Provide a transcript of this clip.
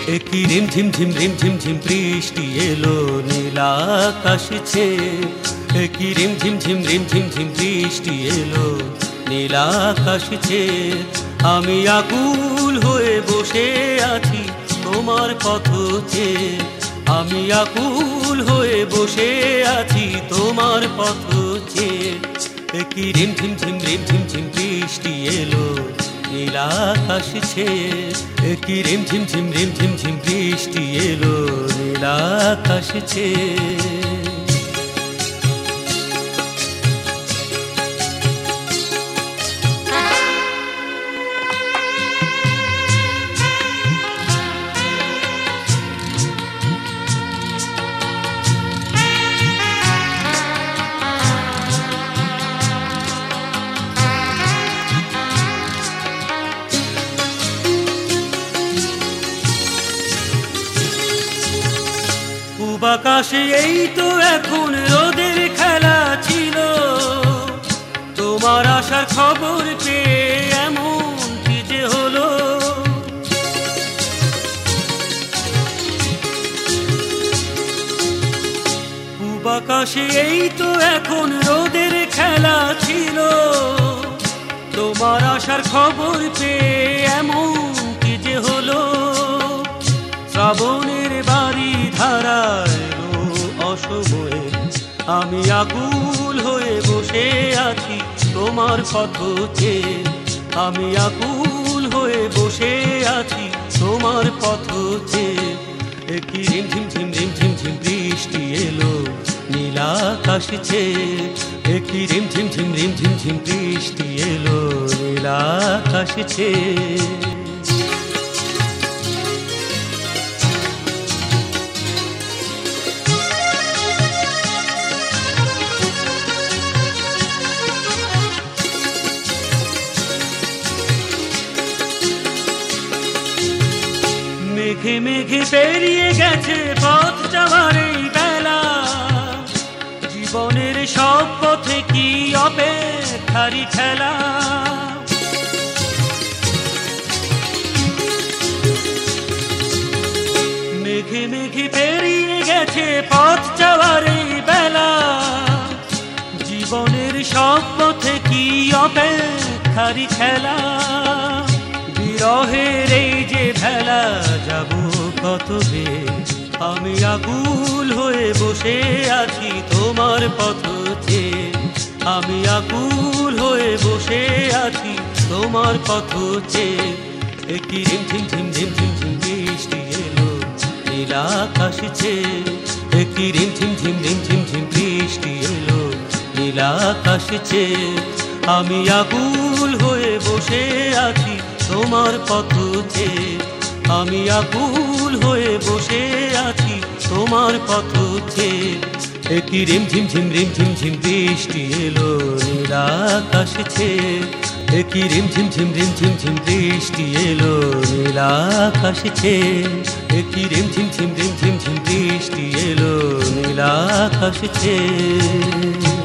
একই রিমঝিম ঝিম বৃষ্টি এলো নীল আকাশ ছেয়ে। একই রিমঝিম ঝিম বৃষ্টি এলো নীল আকাশ ছেয়ে। আমি আকুল হয়ে বসে আছি তোমার পথ চেয়ে। আমি আকুল হয়ে বসে আছি তোমার পথ চেয়ে। একই রিমঝিম ঝিম বৃষ্টি এলো নীল আকাশ ছেয়ে। একই রিমঝিম ঝিম বৃষ্টি এলো নীল আকাশ ছেয়ে। পূব আকাশে এই তো এখন রোদের খেলা ছিল। তোমার আসার খবর পেয়ে এমন কি যে হলো। পূব আকাশে এই তো এখন রোদের খেলা ছিল। তোমার আসার খবর পেয়ে এমন কি যে হলো। শ্রাবণের বাড়ি ধারায় অসময়ে আমি আকুল হয়ে বসে আছি তোমার পথ চেয়ে। আমি আকুল হয়ে বসে আছি তোমার পথ চেয়ে। একই রিমঝিম বৃষ্টি এলো নীল আকাশ ছেয়ে। একই রিমঝিম বৃষ্টি এলো নীল আকাশ ছেয়ে। মেঘে মেঘে পেরিয়ে গেছে পথ যাওয়ার এই বেলা। জীবনের সব পথে কি অপেক্ষারই খেলা। মেঘে মেঘে পেরিয়ে গেছে পথ যাওয়ার এই বেলা। জীবনের সব পথে কি অপেক্ষারই খেলা। বিরহের এই যে ভেলা যাব কত দূরে। আমি আকুল হয়ে বসে আছি তোমার পথ চেয়ে। আমি আকুল হয়ে বসে আছি তোমার পথ চেয়ে। একই রিমঝিম বৃষ্টি এলো নীল আকাশ ছেয়ে। একই রিমঝিম বৃষ্টি এলো নীল আকাশ ছেয়ে। আমি আকুল হয়ে বসে আছি তোমার পথ চেয়ে। আমি আকুল হয়ে বসে আছি তোমার পথ চেয়ে। একই রিমঝিম বৃষ্টি এলো নীল আকাশ ছেয়ে। একই রিমঝিম বৃষ্টি এলো নীল আকাশ ছেয়ে। একই রিমঝিম বৃষ্টি এলো নীল আকাশ ছেয়ে।